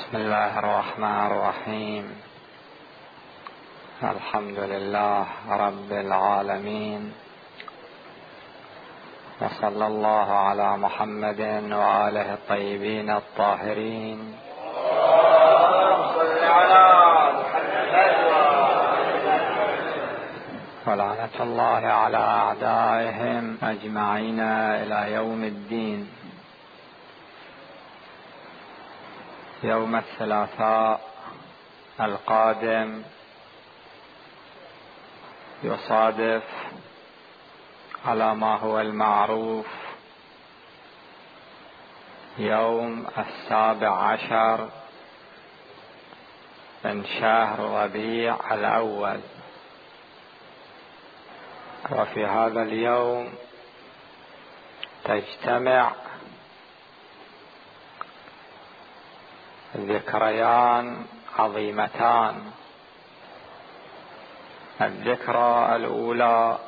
بسم الله الرحمن الرحيم. الحمد لله رب العالمين، وصلى الله على محمد وآله الطيبين الطاهرين. ولعنة الله على أعدائهم أجمعين إلى يوم الدين. يوم الثلاثاء القادم يصادف على ما هو المعروف يوم 17 من شهر ربيع الأول، وفي هذا اليوم تجتمع ذكريان عظيمتان. الذكرى الأولى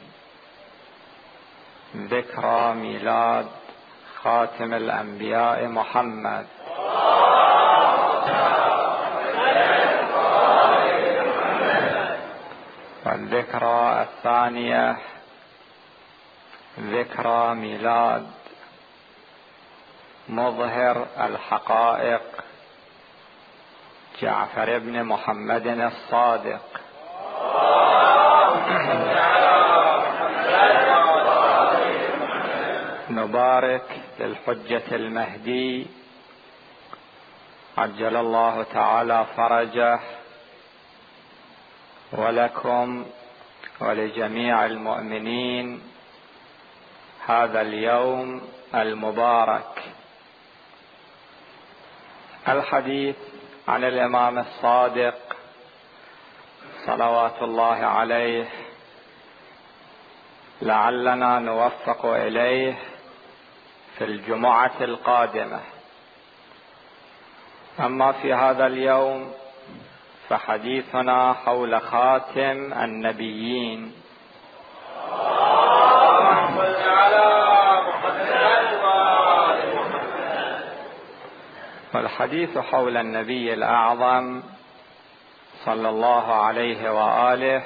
ذكرى ميلاد خاتم الأنبياء محمد، والذكرى الثانية ذكرى ميلاد مظهر الحقائق جعفر بن محمد الصادق. نبارك للحجة المهدي عجل الله تعالى فرجه، ولكم ولجميع المؤمنين هذا اليوم المبارك. الحديث عن الإمام الصادق صلوات الله عليه لعلنا نوفق إليه في الجمعة القادمة. أما في هذا اليوم فحديثنا حول خاتم النبيين. والحديث حول النبي الأعظم صلى الله عليه وآله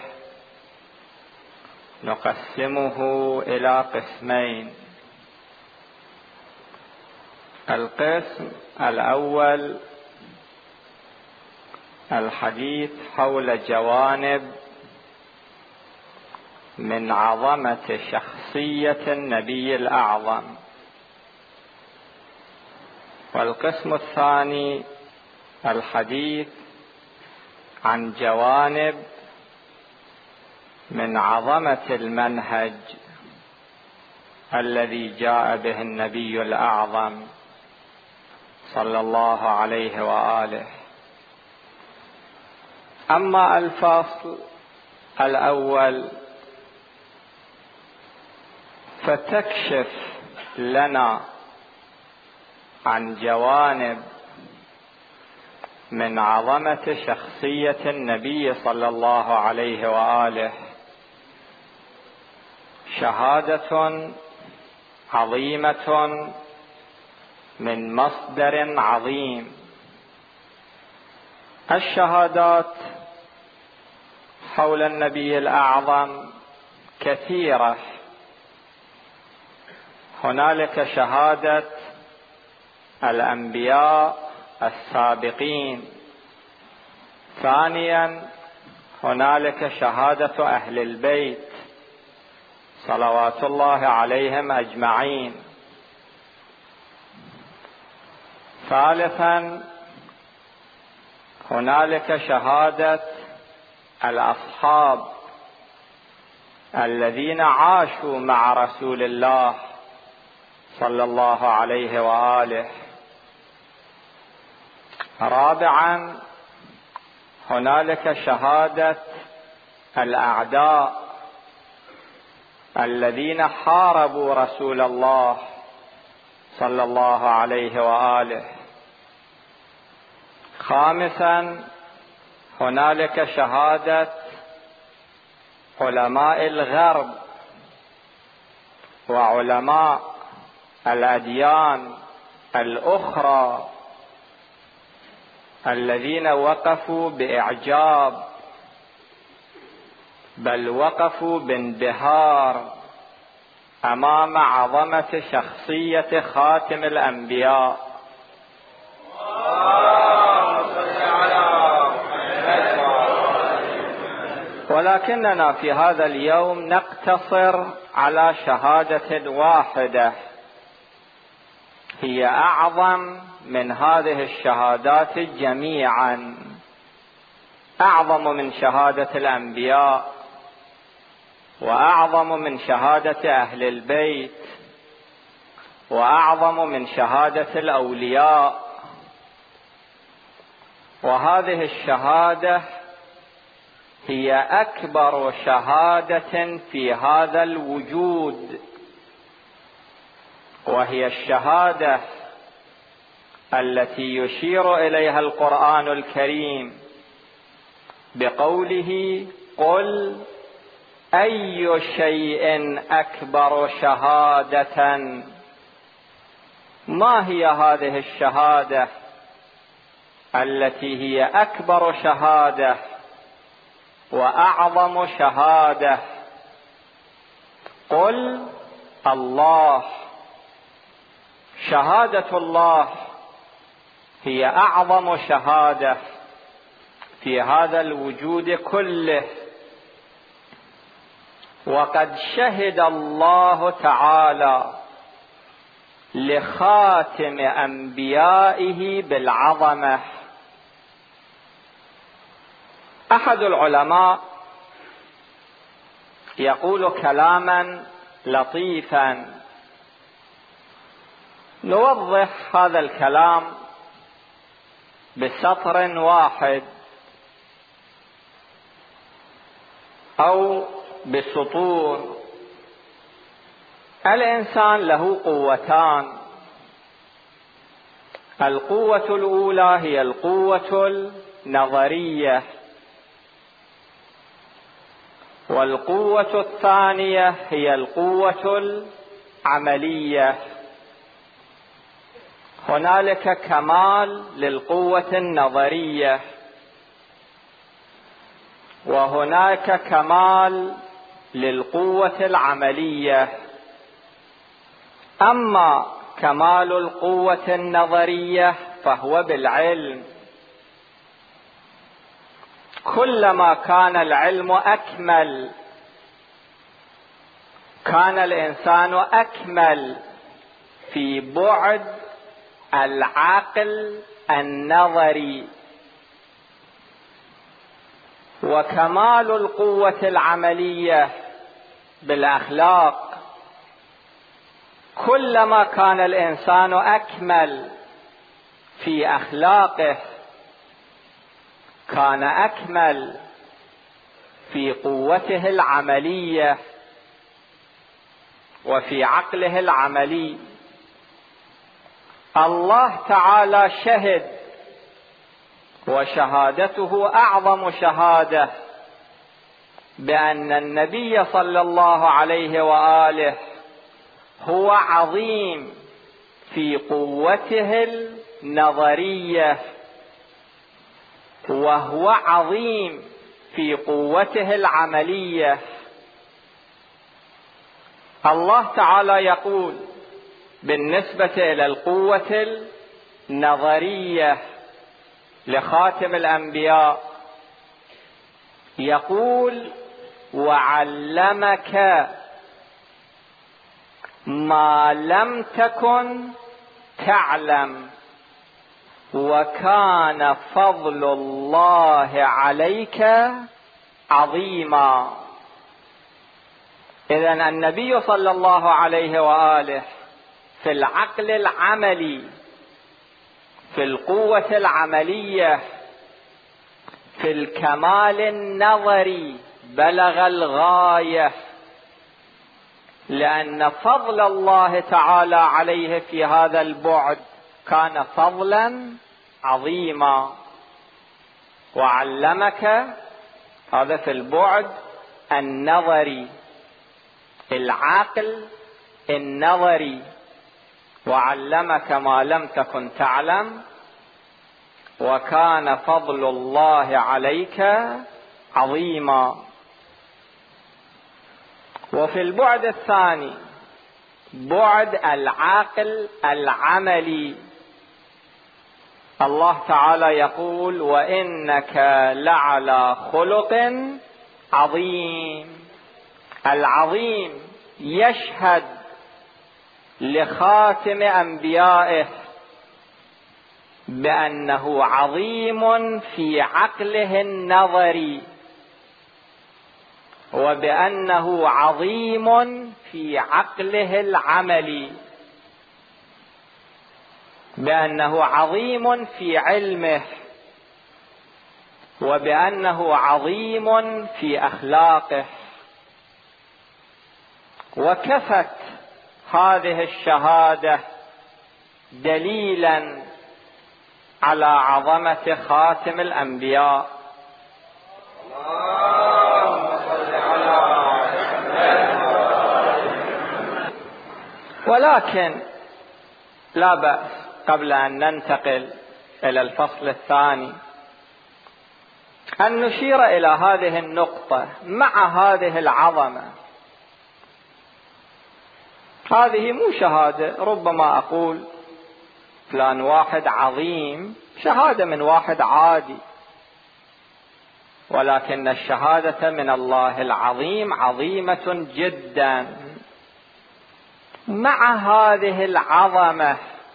نقسمه إلى قسمين. القسم الأول الحديث حول جوانب من عظمة شخصية النبي الأعظم، والقسم الثاني الحديث عن جوانب من عظمة المنهج الذي جاء به النبي الأعظم صلى الله عليه وآله. أما الفصل الأول فتكشف لنا عن جوانب من عظمة شخصية النبي صلى الله عليه وآله، شهادة عظيمة من مصدر عظيم. الشهادات حول النبي الأعظم كثيرة. هنالك شهادة الأنبياء السابقين، ثانيا هنالك شهادة أهل البيت صلوات الله عليهم أجمعين، ثالثا هنالك شهادة الأصحاب الذين عاشوا مع رسول الله صلى الله عليه وآله، رابعا هنالك شهادة الأعداء الذين حاربوا رسول الله صلى الله عليه وآله، خامسا هنالك شهادة علماء الغرب وعلماء الأديان الأخرى الذين وقفوا بإعجاب، بل وقفوا بانبهار أمام عظمة شخصية خاتم الأنبياء. ولكننا في هذا اليوم نقتصر على شهادة واحدة هي أعظم من هذه الشهادات جميعا، أعظم من شهادة الأنبياء، وأعظم من شهادة أهل البيت، وأعظم من شهادة الأولياء. وهذه الشهادة هي أكبر شهادة في هذا الوجود، وهي الشهادة التي يشير إليها القرآن الكريم بقوله: قل أي شيء أكبر شهادة. ما هي هذه الشهادة التي هي أكبر شهادة وأعظم شهادة؟ قل الله. شهادة الله هي أعظم شهادة في هذا الوجود كله. وقد شهد الله تعالى لخاتم أنبيائه بالعظمة. أحد العلماء يقول كلاما لطيفا، نوضح هذا الكلام بسطر واحد أو بسطور. الإنسان له قوتان، القوة الأولى هي القوة النظرية، والقوة الثانية هي القوة العملية. هنالك كمال للقوة النظرية، وهناك كمال للقوة العملية. أما كمال القوة النظرية فهو بالعلم. كلما كان العلم أكمل كان الإنسان أكمل في بعد العقل النظري. وكمال القوة العملية بالأخلاق، كلما كان الإنسان أكمل في أخلاقه كان أكمل في قوته العملية وفي عقله العملي. الله تعالى شهد، وشهادته أعظم شهادة، بأن النبي صلى الله عليه وآله هو عظيم في قوته النظرية، وهو عظيم في قوته العملية. الله تعالى يقول بالنسبة إلى القوة النظرية لخاتم الأنبياء، يقول: وعلمك ما لم تكن تعلم وكان فضل الله عليك عظيما. إذن النبي صلى الله عليه وآله في العقل العملي، في القوة العملية، في الكمال النظري بلغ الغاية، لأن فضل الله تعالى عليه في هذا البعد كان فضلا عظيما. وعلمك، هذا في البعد النظري، العقل النظري. وعلمك ما لم تكن تعلم، وكان فضل الله عليك عظيما. وفي البعد الثاني بعد العقل العملي، الله تعالى يقول: وإنك لعلى خلق عظيم. العظيم يشهد لخاتم أنبيائه بأنه عظيم في عقله النظري، وبأنه عظيم في عقله العملي، بأنه عظيم في علمه، وبأنه عظيم في أخلاقه. وكفت هذه الشهادة دليلا على عظمة خاتم الأنبياء. ولكن لا بأس قبل أن ننتقل إلى الفصل الثاني أن نشير إلى هذه النقطة مع هذه العظمة. هذه مو شهادة، ربما أقول فلان واحد عظيم، شهادة من واحد عادي، ولكن الشهادة من الله العظيم عظيمة جدا. مع هذه العظمة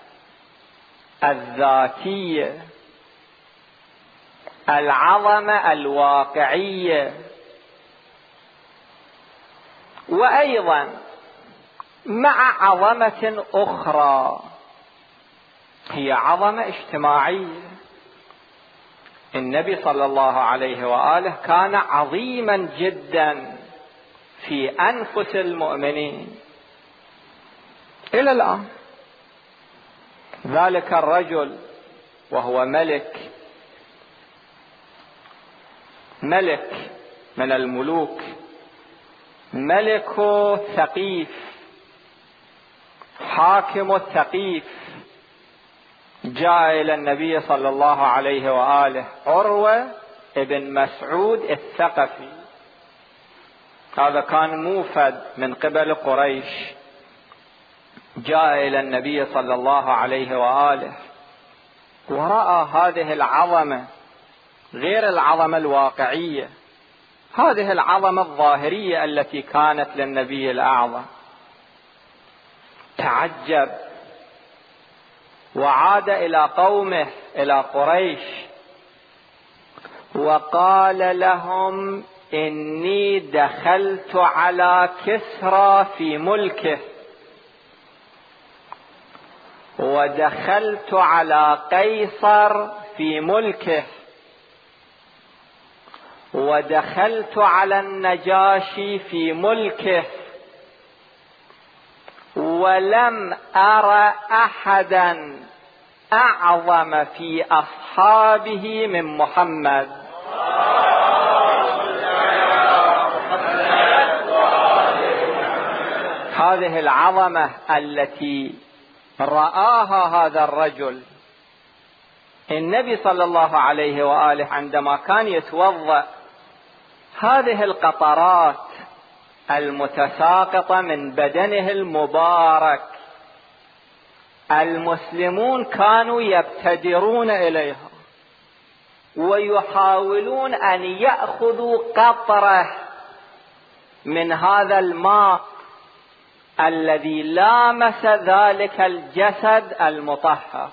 الذاتية، العظمة الواقعية، وأيضا مع عظمة أخرى هي عظمة اجتماعية. النبي صلى الله عليه وآله كان عظيما جدا في أنفس المؤمنين إلى الآن. ذلك الرجل وهو ملك من الملوك، ملك ثقيف، حاكم الثقيف، جاء إلى النبي صلى الله عليه وآله عروة ابن مسعود الثقفي. هذا كان موفد من قبل قريش، جاء إلى النبي صلى الله عليه وآله ورأى هذه العظمة، غير العظمة الواقعية، هذه العظمة الظاهرية التي كانت للنبي الأعظم. تعجب وعاد إلى قومه، إلى قريش، وقال لهم: إني دخلت على كسرى في ملكه، ودخلت على قيصر في ملكه، ودخلت على النجاشي في ملكه، ولم أر أحدا أعظم في أصحابه من محمد. هذه العظمة التي رآها هذا الرجل. النبي صلى الله عليه وآله عندما كان يتوضأ، هذه القطرات المتساقطة من بدنه المبارك، المسلمون كانوا يبتدرون إليها ويحاولون أن يأخذوا قطرة من هذا الماء الذي لامس ذلك الجسد المطهر.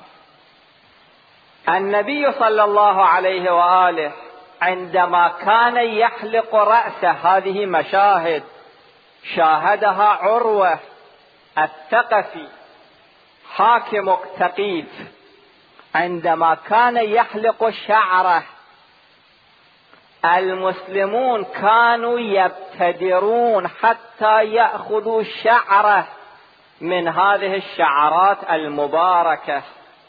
النبي صلى الله عليه وآله عندما كان يحلق رأسه، هذه مشاهد شاهدها عروة الثقفي حاكم ثقيف، عندما كان يحلق شعره المسلمون كانوا يبتدرون حتى يأخذوا شعره من هذه الشعرات المباركة.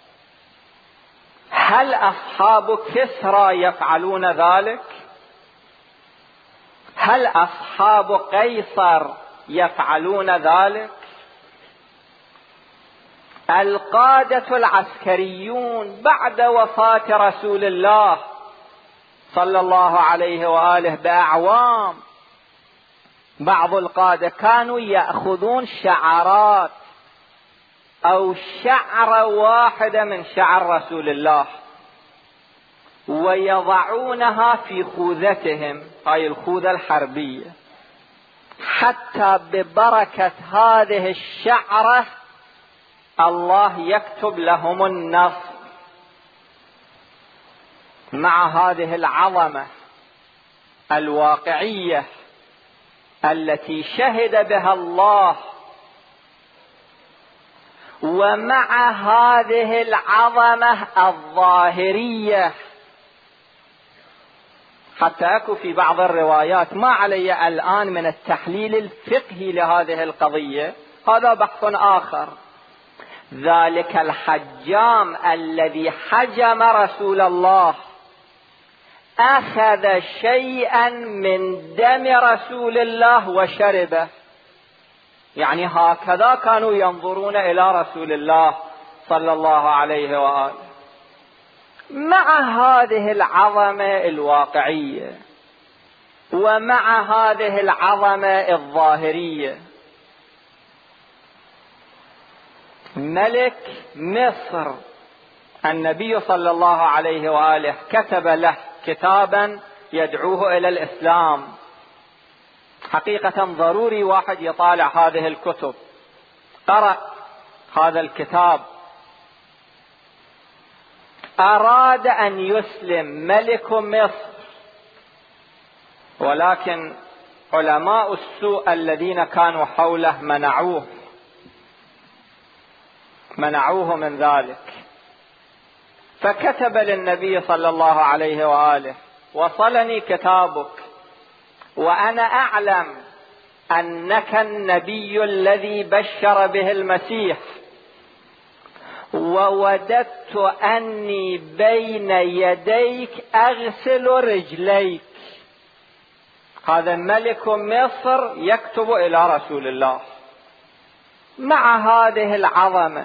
هل أصحاب كسرى يفعلون ذلك؟ هل أصحاب قيصر يفعلون ذلك؟ القادة العسكريون بعد وفاة رسول الله صلى الله عليه وآله بأعوام، بعض القادة كانوا يأخذون شعرات أو شعرة واحدة من شعر رسول الله ويضعونها في خوذتهم، هاي الخوذة الحربية، حتى ببركة هذه الشعرة الله يكتب لهم النصر. مع هذه العظمة الواقعية التي شهد بها الله، ومع هذه العظمة الظاهرية، حتى أكو في بعض الروايات، ما علي الآن من التحليل الفقهي لهذه القضية، هذا بحث آخر، ذلك الحجام الذي حجم رسول الله أخذ شيئا من دم رسول الله وشربه، يعني هكذا كانوا ينظرون إلى رسول الله صلى الله عليه وآله. مع هذه العظمة الواقعية ومع هذه العظمة الظاهرية، ملك مصر النبي صلى الله عليه وآله كتب له كتابا يدعوه إلى الإسلام. حقيقة ضروري واحد يطالع هذه الكتب. قرأ هذا الكتاب، أراد أن يسلم ملك مصر، ولكن علماء السوء الذين كانوا حوله منعوه من ذلك، فكتب للنبي صلى الله عليه وآله: وصلني كتابك وأنا أعلم أنك النبي الذي بشر به المسيح، ووددت أني بين يديك أغسل رجليك. هذا ملك مصر يكتب إلى رسول الله مع هذه العظمة.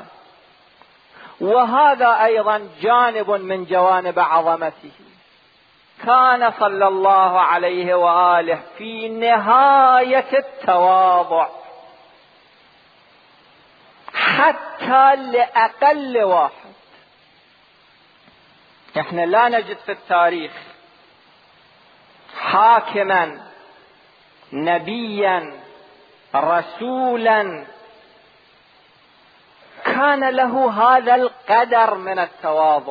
وهذا أيضا جانب من جوانب عظمته. كان صلى الله عليه وآله في نهاية التواضع، حتى لأقل واحد. احنا لا نجد في التاريخ حاكما نبيا رسولا كان له هذا القدر من التواضع.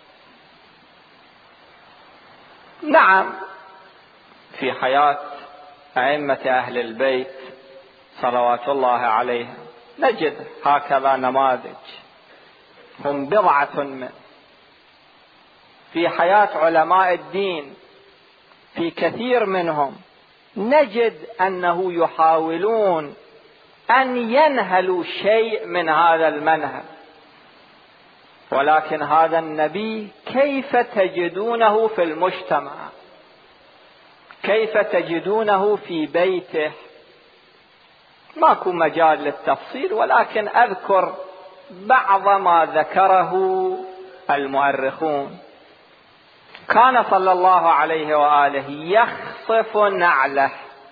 نعم، في حياة أئمة أهل البيت صلوات الله عليهم نجد هكذا نماذج، هم بضعة من. في حياة علماء الدين في كثير منهم نجد أنه يحاولون أن ينهلوا شيء من هذا المنهج، ولكن هذا النبي كيف تجدونه في المجتمع، كيف تجدونه في بيته؟ ماكو مجال للتفصيل، ولكن أذكر بعض ما ذكره المؤرخون. كان صلى الله عليه وآله يخصف نعله،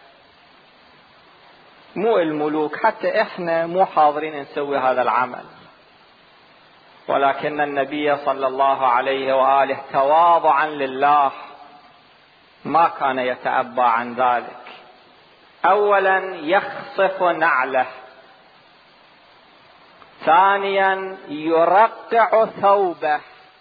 مو الملوك، حتى احنا مو حاضرين نسوي هذا العمل، ولكن النبي صلى الله عليه وآله تواضعا لله ما كان يتأبى عن ذلك. أولا يخصف نعله، ثانيا يرقع ثوبه،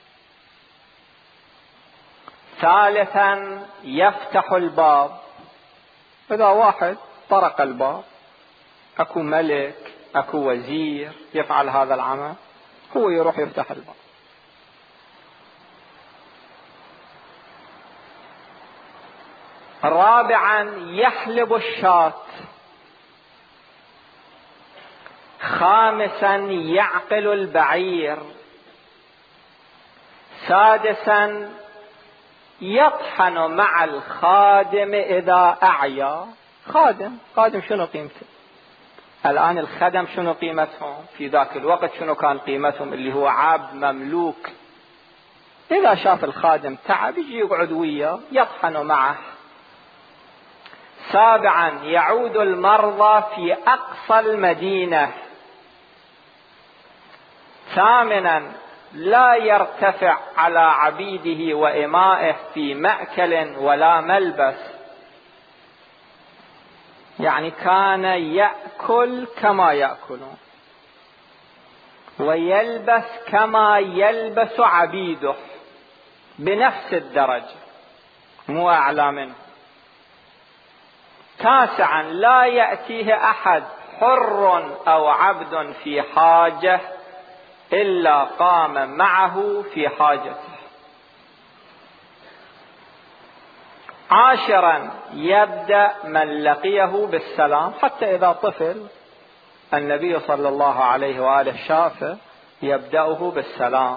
ثالثا يفتح الباب. إذا واحد طرق الباب، أكو ملك أكو وزير يفعل هذا العمل، هو يروح يفتح الباب. رابعا يحلب الشاة، خامسا يعقل البعير، سادسا يطحن مع الخادم إذا أعيا. خادم شنو قيمته؟ الآن الخدم شنو قيمتهم؟ في ذاك الوقت شنو كان قيمتهم؟ اللي هو عبد مملوك، إذا شاف الخادم تعب يجي يقعد وياه يطحن معه. 7 يعود المرضى في أقصى المدينة. 8 لا يرتفع على عبيده وإمائه في مأكل ولا ملبس، يعني كان يأكل كما يأكلون ويلبس كما يلبس عبيده بنفس الدرجة، مو أعلى منه. 9 لا يأتيه أحد حر أو عبد في حاجة إلا قام معه في حاجته. 10 يبدأ من لقيه بالسلام، حتى إذا طفل النبي صلى الله عليه وآله شافه يبدأه بالسلام.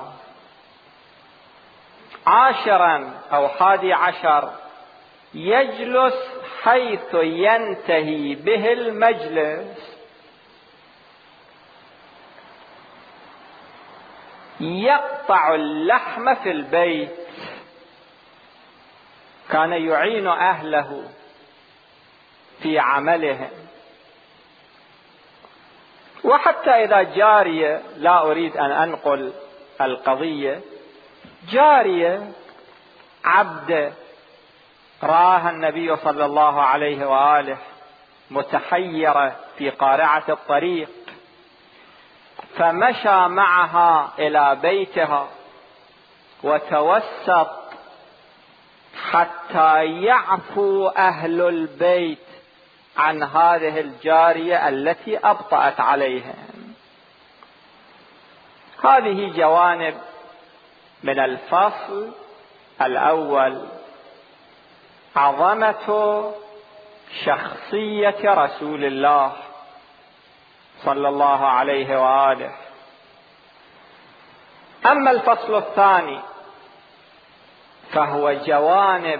10 أو 11 يجلس حيث ينتهي به المجلس، يقطع اللحم في البيت، كان يعين أهله في عملهم. وحتى إذا جارية، لا أريد أن أنقل القضية، جارية عبد رآها النبي صلى الله عليه وآله متحيرة في قارعة الطريق، فمشى معها إلى بيتها وتوسط حتى يعفو أهل البيت عن هذه الجارية التي أبطأت عليهم. هذه جوانب من الفصل الأول، عظمة شخصية رسول الله صلى الله عليه وآله. أما الفصل الثاني فهو جوانب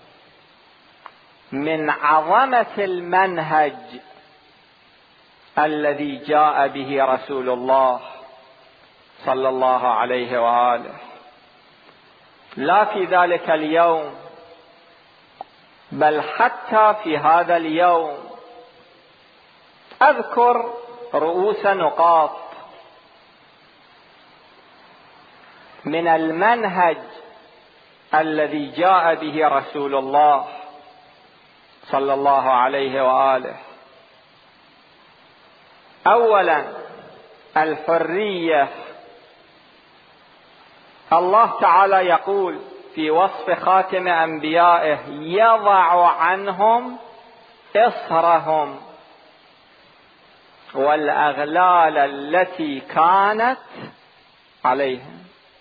من عظمة المنهج الذي جاء به رسول الله صلى الله عليه وآله. لا في ذلك اليوم بل حتى في هذا اليوم أذكر رؤوس نقاط من المنهج الذي جاء به رسول الله صلى الله عليه وآله. أولا الحرية. الله تعالى يقول في وصف خاتم أنبيائه: يضع عنهم إصرهم والأغلال التي كانت عليهم.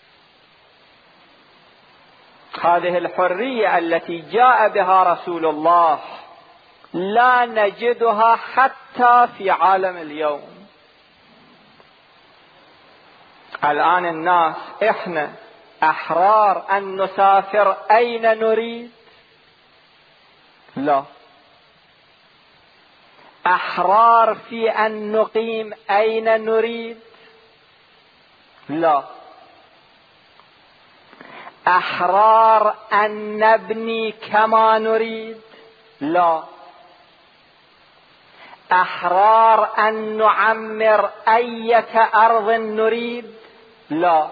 هذه الحرية التي جاء بها رسول الله لا نجدها حتى في عالم اليوم. الآن الناس إحنا أحرار أن نسافر أين نريد؟ لا. أحرار في أن نقيم أين نريد؟ لا. أحرار أن نبني كما نريد؟ لا. أحرار أن نعمر أية أرض نريد؟ لا.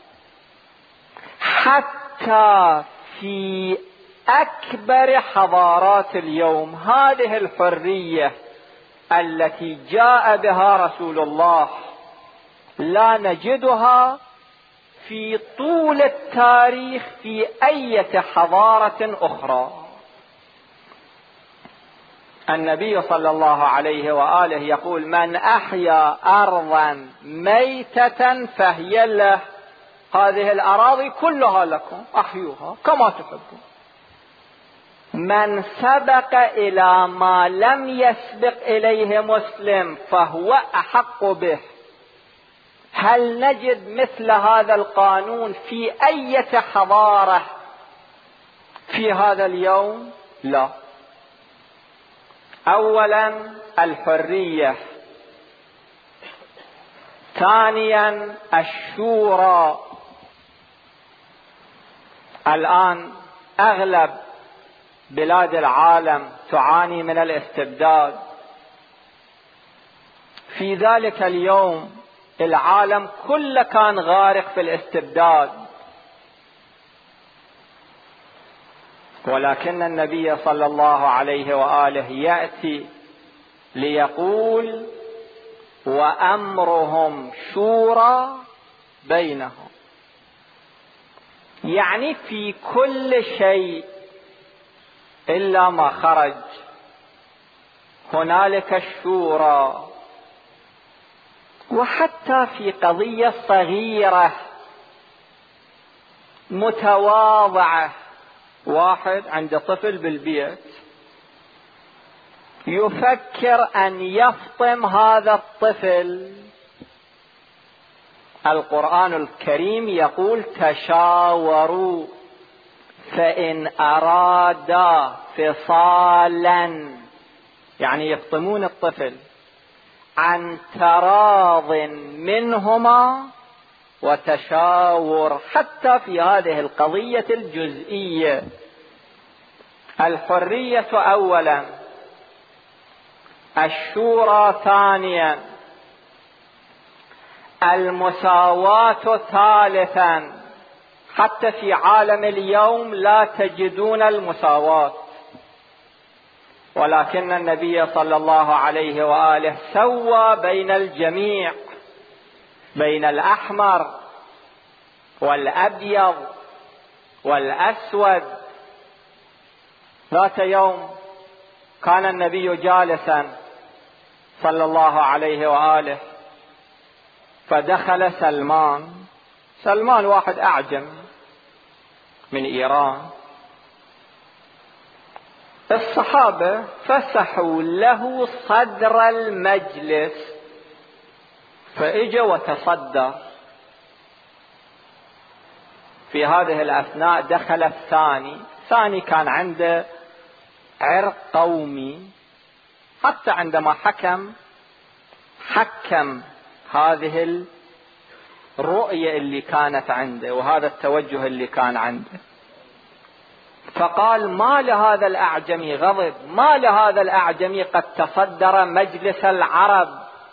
حتى في أكبر حضارات اليوم هذه الحرية التي جاء بها رسول الله لا نجدها في طول التاريخ في أي حضارة أخرى. النبي صلى الله عليه وآله يقول: من أحيا أرضا ميتة فهي له. هذه الأراضي كلها لكم، أحيوها كما تحبون. من سبق إلى ما لم يسبق إليه مسلم فهو أحق به. هل نجد مثل هذا القانون في أي حضارة في هذا اليوم؟ لا. أولا الحرية ثانيا الشورى. الآن أغلب بلاد العالم تعاني من الاستبداد. في ذلك اليوم العالم كله كان غارق في الاستبداد، ولكن النبي صلى الله عليه وآله يأتي ليقول وأمرهم شورى بينهم، يعني في كل شيء إلا ما خرج هنالك الشورى. وحتى في قضية صغيرة متواضعة، واحد عنده طفل بالبيت يفكر أن يفطم هذا الطفل، القرآن الكريم يقول تشاوروا فإن أرادا فصالا، يعني يفطمون الطفل عن تراض منهما وتشاور، حتى في هذه القضية الجزئية. الحرية أولا، الشورى ثانيا، المساواة ثالثا. حتى في عالم اليوم لا تجدون المساواة، ولكن النبي صلى الله عليه وآله سوى بين الجميع، بين الأحمر والأبيض والأسود. ذات يوم كان النبي جالسا صلى الله عليه وآله، فدخل سلمان واحد أعجم من إيران. الصحابة فسحوا له صدر المجلس، فإجا وتصدر. في هذه الأثناء دخل الثاني كان عنده عرق قومي، حتى عندما حكم هذه الرؤية اللي كانت عنده وهذا التوجه اللي كان عنده، فقال ما لهذا الأعجمي غضب، ما لهذا الأعجمي قد تصدر مجلس العرب.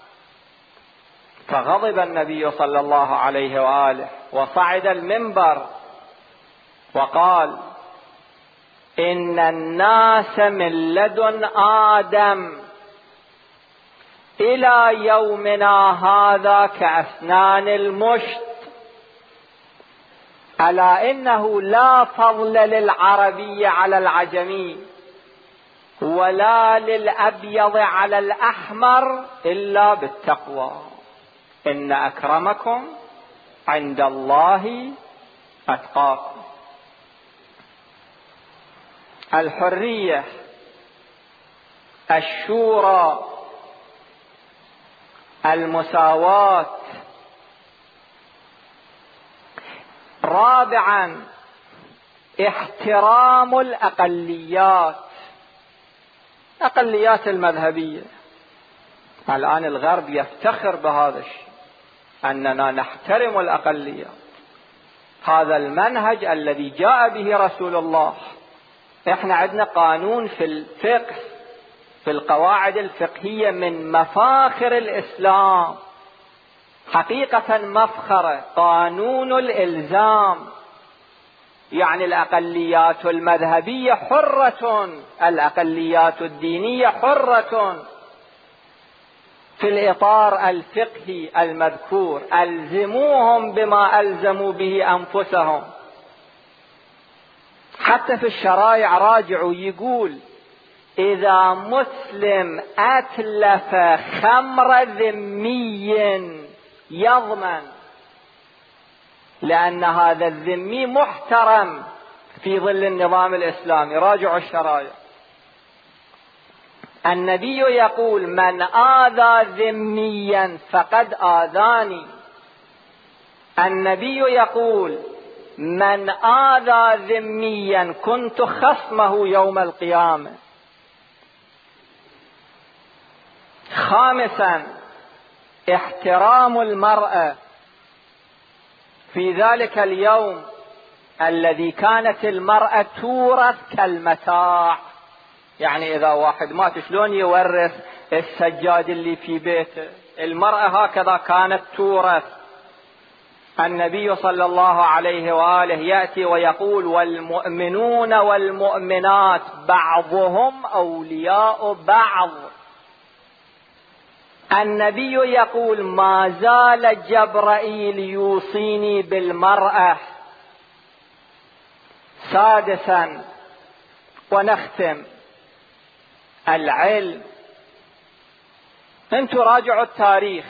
فغضب النبي صلى الله عليه وآله وصعد المنبر وقال إن الناس من لدن آدم إلى يومنا هذا كأسنان المشط، ألا إنه لا فضل للعربي على العجمي ولا للأبيض على الأحمر إلا بالتقوى، إن أكرمكم عند الله أتقاكم. الحرية، الشورى، المساواة. رابعا احترام الأقليات، الأقليات المذهبية. الآن الغرب يفتخر بهذا الشيء، أننا نحترم الأقليات. هذا المنهج الذي جاء به رسول الله. احنا عندنا قانون في الفقه، في القواعد الفقهية من مفاخر الإسلام، حقيقة مفخرة، قانون الإلزام. يعني الأقليات المذهبية حرة، الأقليات الدينية حرة في الإطار الفقهي المذكور. ألزموهم بما ألزموا به أنفسهم. حتى في الشرائع راجعوا يقول إذا مسلم أتلف خمر ذمي يضمن، لأن هذا الذمي محترم في ظل النظام الإسلامي. راجعوا الشرائع. النبي يقول من آذى ذميا فقد آذاني. النبي يقول من آذى ذميا كنت خصمه يوم القيامة. خامسا احترام المرأة في ذلك اليوم الذي كانت المرأة تورث كالمتاع. يعني إذا واحد مات شلون يورث السجاد اللي في بيته؟ المرأة هكذا كانت تورث. النبي صلى الله عليه وآله يأتي ويقول: والمؤمنون والمؤمنات بعضهم أولياء بعض. النبي يقول: ما زال جبرائيل يوصيني بالمرأة. سادسا ونختم: العلم. انتم راجعوا التاريخ.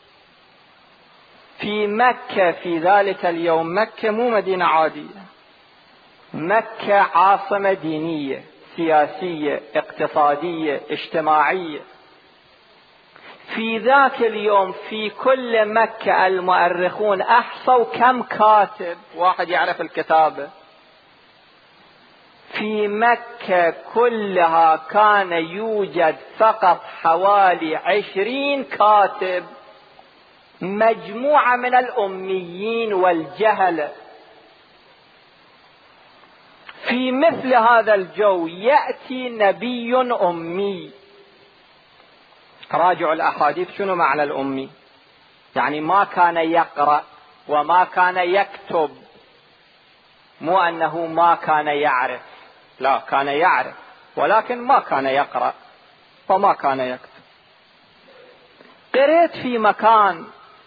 في مكة في ذلك اليوم، مكة مو مدينة عادية، مكة عاصمة دينية سياسية اقتصادية اجتماعية. في ذاك اليوم في كل مكة المؤرخون أحصوا كم كاتب، واحد يعرف الكتابة. في مكة كلها كان يوجد فقط حوالي 20 كاتب، مجموعة من الأميين والجهلة. في مثل هذا الجو يأتي نبي أمي. راجعوا الأحاديث، شنو معنى الأمي؟ يعني ما كان يقرأ وما كان يكتب، مو أنه ما كان يعرف، لا، كان يعرف ولكن ما كان يقرأ وما كان يكتب. قرأت في مكان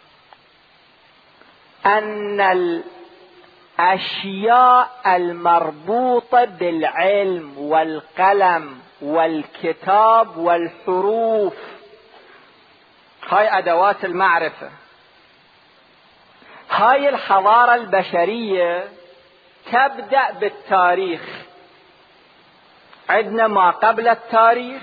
أن الأشياء المربوطة بالعلم والقلم والكتاب والحروف، هاي أدوات المعرفة، هاي الحضارة البشرية تبدأ بالتاريخ. عندنا ما قبل التاريخ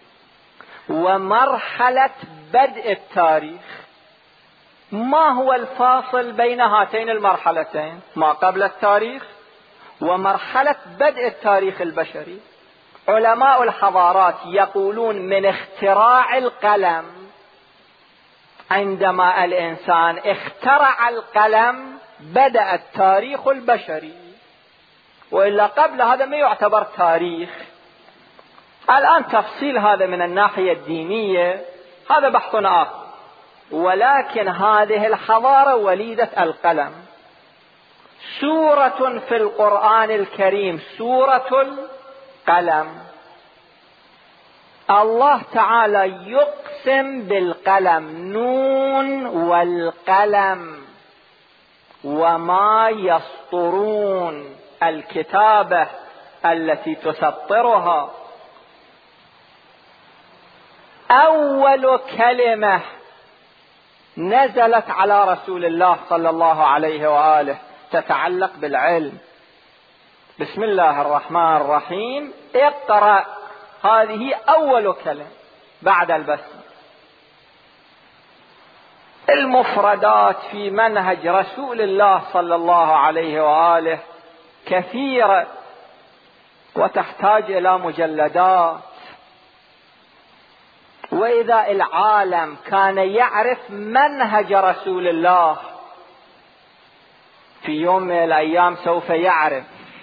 ومرحلة بدء التاريخ. ما هو الفاصل بين هاتين المرحلتين؟ ما قبل التاريخ ومرحلة بدء التاريخ البشري. علماء الحضارات يقولون من اختراع القلم، عندما الإنسان اخترع القلم بدأ التاريخ البشري، وإلا قبل هذا ما يعتبر تاريخ. الآن تفصيل هذا من الناحية الدينية هذا بحث آخر، ولكن هذه الحضارة وليدة القلم. سورة في القرآن الكريم سورة القلم، الله تعالى يقسم بالقلم: نون والقلم وما يسطرون، الكتابة التي تسطرها. أول كلمة نزلت على رسول الله صلى الله عليه وآله تتعلق بالعلم: بسم الله الرحمن الرحيم، اقرأ. هذه أول كلمة بعد البسمة. المفردات في منهج رسول الله صلى الله عليه وآله كثيرة وتحتاج إلى مجلدات. وإذا العالم كان يعرف منهج رسول الله في يوم من الأيام سوف يعرف.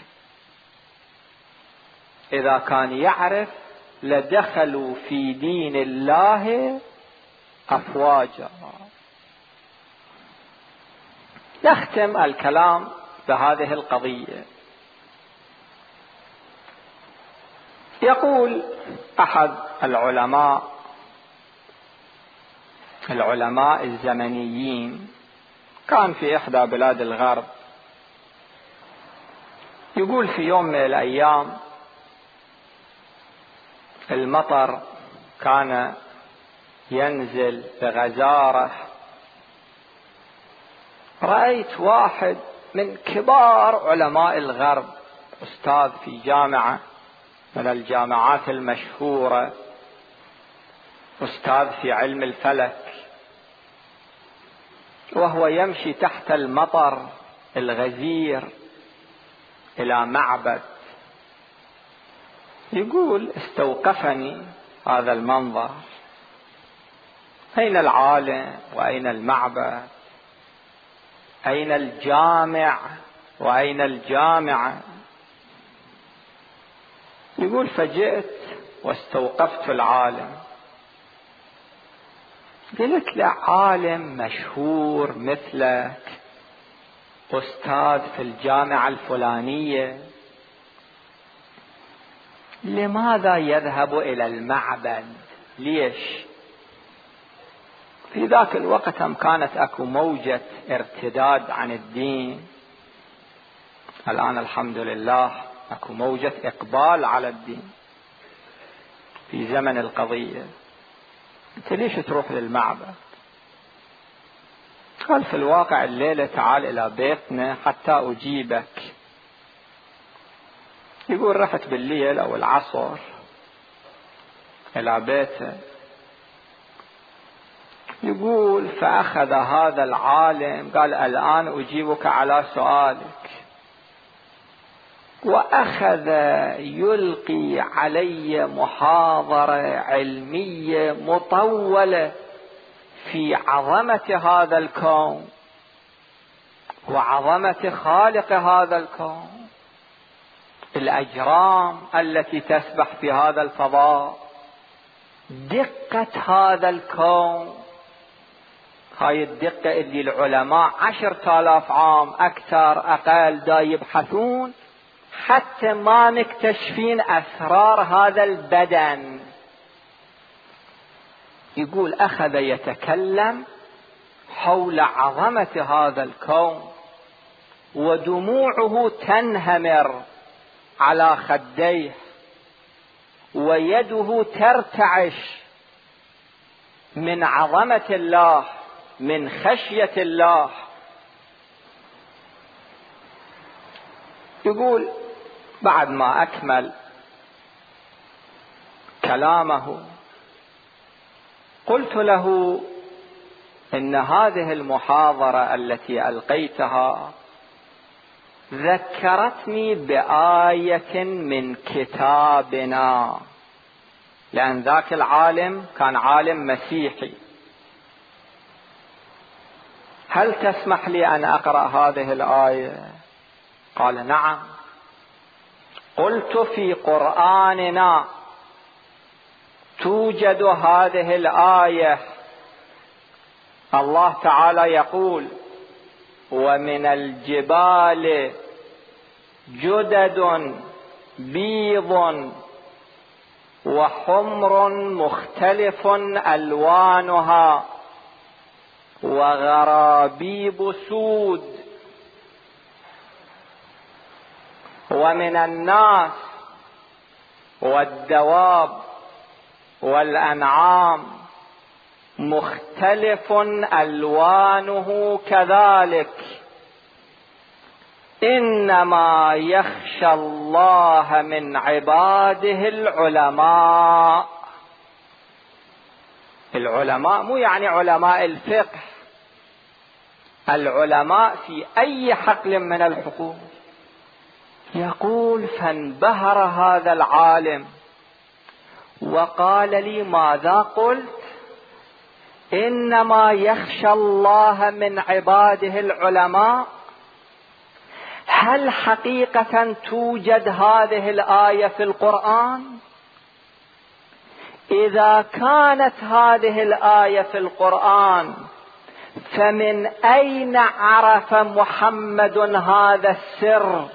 إذا كان يعرف لدخلوا في دين الله أفواجا. نختم الكلام بهذه القضية. يقول أحد العلماء الزمنيين، كان في إحدى بلاد الغرب، يقول في يوم من الأيام المطر كان ينزل بغزارة. رأيت واحد من كبار علماء الغرب، أستاذ في جامعة من الجامعات المشهورة، أستاذ في علم الفلك، وهو يمشي تحت المطر الغزير إلى معبد. يقول استوقفني هذا المنظر. أين العالم وأين المعبد؟ أين الجامع وأين الجامعة؟ يقول فجئت واستوقفت العالم، قلت له عالم مشهور مثلك، أستاذ في الجامعة الفلانية، لماذا يذهب إلى المعبد؟ ليش؟ في ذاك الوقت هم كانت أكو موجة ارتداد عن الدين، الآن الحمد لله أكو موجة إقبال على الدين في زمن القضية. أنت ليش تروح للمعبد؟ قال في الواقع الليلة تعال إلى بيتنا حتى أجيبك. يقول رحت بالليل أو العصر إلى بيته، يقول فأخذ هذا العالم قال الآن أجيبك على سؤالك، وأخذ يلقي علي محاضرة علمية مطولة في عظمة هذا الكون وعظمة خالق هذا الكون، الأجرام التي تسبح في هذا الفضاء، دقة هذا الكون. هاي الدقة اللي العلماء 10,000 عام أكثر أقل دا يبحثون حتى ما مكتشفين أسرار هذا البدن. يقول أخذ يتكلم حول عظمة هذا الكون ودموعه تنهمر على خديه ويده ترتعش من عظمة الله، من خشية الله. يقول بعد ما أكمل كلامه قلت له إن هذه المحاضرة التي ألقيتها ذكرتني بآية من كتابنا، لأن ذاك العالم كان عالم مسيحي. هل تسمح لي أن أقرأ هذه الآية؟ قال نعم. قلت في قرآننا توجد هذه الآية، الله تعالى يقول ومن الجبال جدد بيض وحمر مختلف ألوانها وغرابيب سود، ومن الناس والدواب والأنعام مختلف ألوانه كذلك، إنما يخشى الله من عباده العلماء. العلماء مو يعني علماء الفقه، العلماء في أي حقل من الحقول. يقول فانبهر هذا العالم وقال لي ماذا قلت؟ إنما يخشى الله من عباده العلماء. هل حقيقة توجد هذه الآية في القرآن؟ إذا كانت هذه الآية في القرآن فمن أين عرف محمد هذا السر؟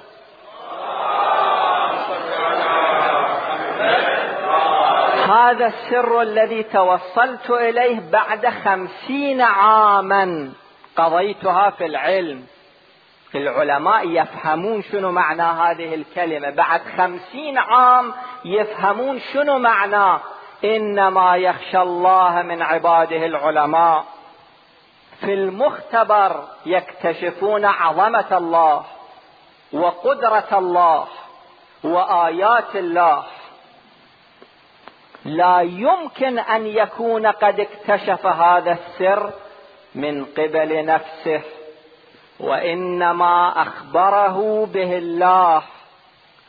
هذا السر الذي توصلت إليه بعد 50 عاما قضيتها في العلم. العلماء يفهمون شنو معنى هذه الكلمة، بعد 50 عام يفهمون شنو معنى إنما يخشى الله من عباده العلماء. في المختبر يكتشفون عظمة الله وقدرة الله وآيات الله. لا يمكن أن يكون قد اكتشف هذا السر من قبل نفسه، وإنما أخبره به الله.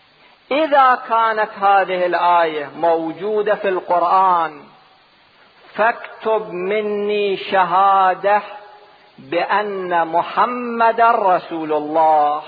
إذا كانت هذه الآية موجودة في القرآن فاكتب مني شهادة بأن محمد رسول الله.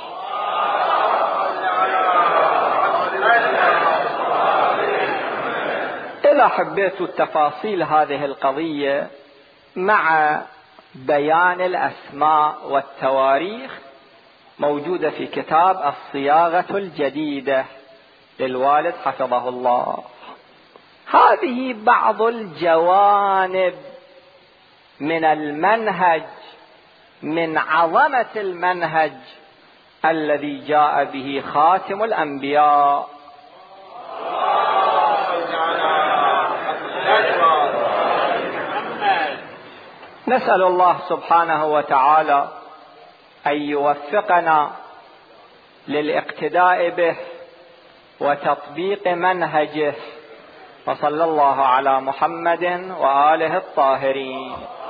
إذا حبيت تفاصيل هذه القضية مع بيان الأسماء والتواريخ موجودة في كتاب الصياغة الجديدة للوالد حفظه الله. هذه بعض الجوانب من المنهج، من عظمة المنهج الذي جاء به خاتم الأنبياء. نسأل الله سبحانه وتعالى أن يوفقنا للاقتداء به وتطبيق منهجه، وصلى الله على محمد وآله الطاهرين.